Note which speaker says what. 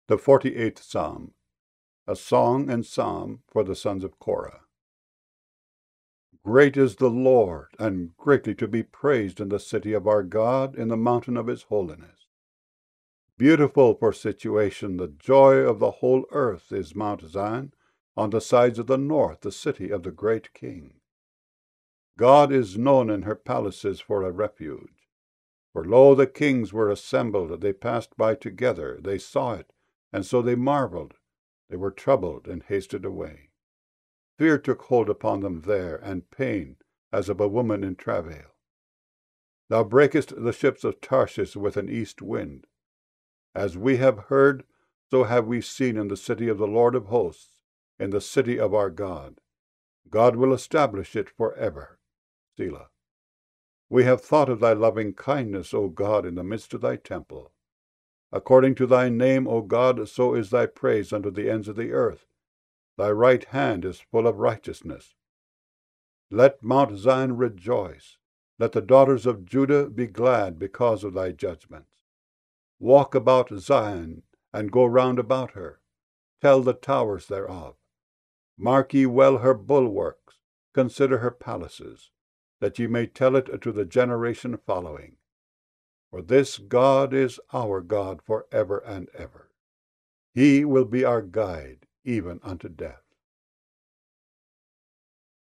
Speaker 1: The 48th Psalm, a song and psalm for the sons of Korah. Great is the Lord, and greatly to be praised in the city of our God, in the mountain of his holiness. Beautiful for situation, the joy of the whole earth is Mount Zion, on the sides of the north, the city of the great King. God is known in her palaces for a refuge. For lo, the kings were assembled, they passed by together, they saw it, and so they marveled. They were troubled and hasted away. Fear took hold upon them there, and pain, as of a woman in travail. Thou breakest the ships of Tarshish with an east wind. As we have heard, so have we seen in the city of the Lord of hosts, in the city of our God. God will establish it forever. Selah. We have thought of thy loving kindness, O God, in the midst of thy temple. According to thy name, O God, so is thy praise unto the ends of the earth. Thy right hand is full of righteousness. Let Mount Zion rejoice. Let the daughters of Judah be glad because of thy judgments. Walk about Zion, and go round about her. Tell the towers thereof. Mark ye well her bulwarks. Consider her palaces, that ye may tell it to the generation following. For this God is our God for ever and ever. He will be our guide, even unto death.